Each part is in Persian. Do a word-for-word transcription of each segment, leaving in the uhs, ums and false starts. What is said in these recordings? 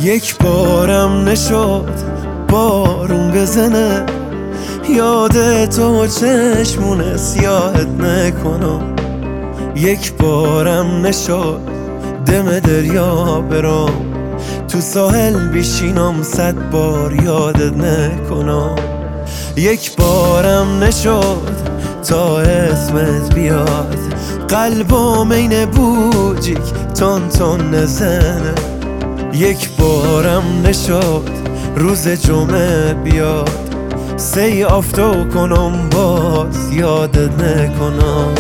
یک بارم نشد بارون بزنه، یاد تو چشمون سیاهت نکنم. یک بارم نشد دم دریا برام، تو ساحل بشینم صد بار یادت نکنم. یک بارم نشد تا اسمت بیاد، قلبم این بوجیک تون تون نزنه. یک بارم نشد روز جمعه بیاد، سی آفتو کنم باز یادت نکنم.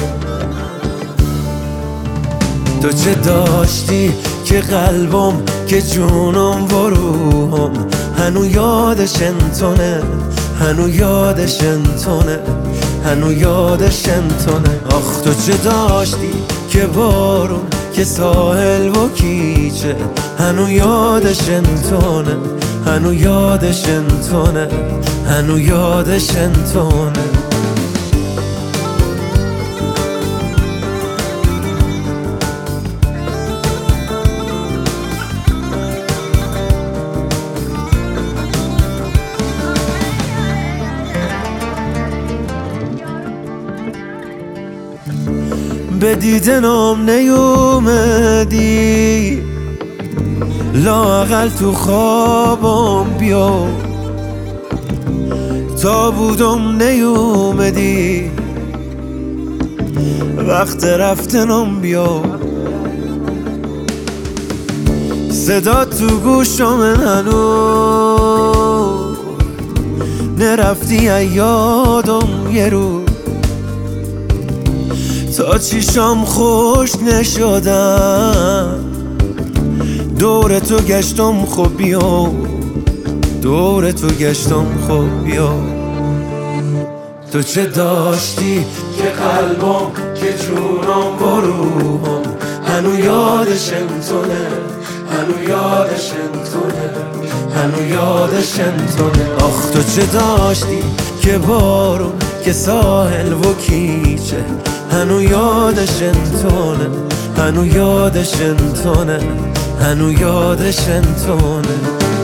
تو چه داشتی که قلبم که جونم و روحم هنو یادش انتونه، هنو یادش انتونه، هنو یادش انتونه. آخ تو چه داشتی که بارون که ساحل و کیچه هنو یادش انتونه، هنو یادش انتونه، هنو یادش انتونه. به دیدنم نیومدی، لااقل تو خوابم بیا. تا بودم نیومدی، وقت رفتنم بیا. صدا تو گوشم هنوز نرفتی یادم یه روز، تا چیشام خشک نشدم دور تو گشتم. خب بیا دور تو گشتم، خب بیا. تو چه داشتی که قلبم که جونم و روحم هنو یادش انتونه، هنو یادش انتونه، هنو یادش انتونه. آخ تو چه داشتی که بارون که ساحل و کیچه هنو یادش انتونه، هنو یادش انتونه، هنو یادش انتونه.